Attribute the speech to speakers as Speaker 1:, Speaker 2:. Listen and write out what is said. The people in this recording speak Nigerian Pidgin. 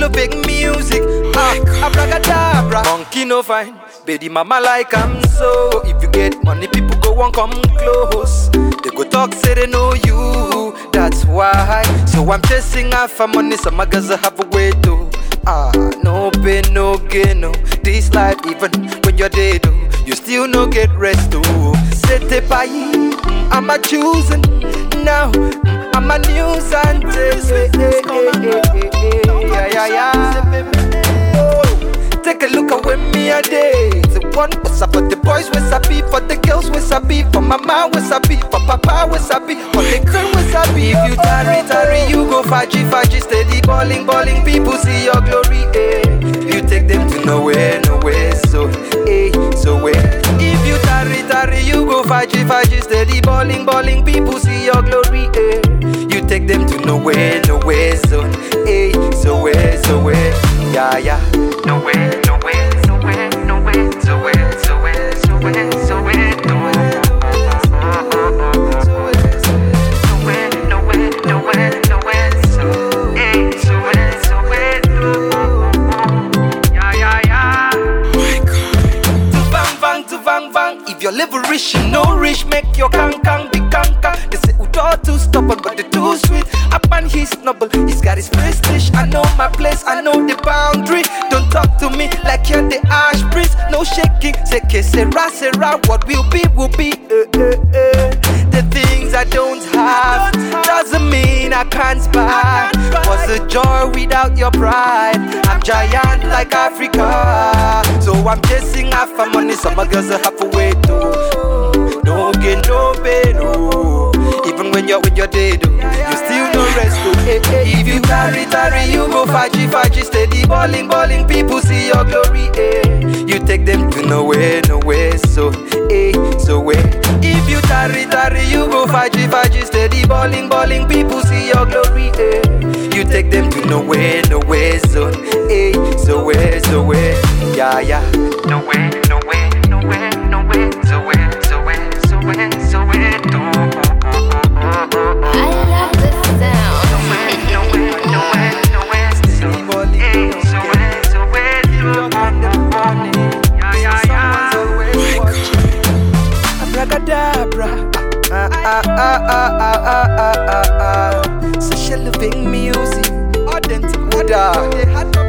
Speaker 1: living music. Abracadabra. Monkey no fine, baby mama like I'm so. If you get money, people go and come close. They go talk, say they know you. That's why. So I'm chasing after money, so my girls have a way to. No pain, no gain, no. This life, even when you're dead, you still no get rest, C'était pas I'm a choosing now. I'm a nuisance. Take a look at where me a day. The one was up for the boys, was happy for the girls, was happy for mama, was happy for papa, was happy for the girl, was happy. If you tarry, you go faji, steady balling. People see your glory, You take them to nowhere, so, so where? If you tarry, you go faji, steady balling. People see your glory, You take them to nowhere, so, so where? Yeah. Nowhere. If you're living rich, you know rich, make your kang be kang. They say Udo too stubborn, but they too sweet. Up and he's noble, he's got his prestige. I know my place, I know the boundary. Don't talk to me like you're the ash priest. No shaking, say que sera, what will be. The things I don't have doesn't mean I can't buy. What's the joy without your pride? I'm giant like Africa, so I'm chasing after money. Some girls have a way to. No gain, no pain, no. Even when you're dead, you still no rest. If you tarry, you go faji, steady balling. People see your glory, You take them to nowhere, so, so where? If you tarry, you go faji, steady balling. People see your glory, You take them to nowhere, so, so where? Yeah. Nowhere. Social living music, authentic.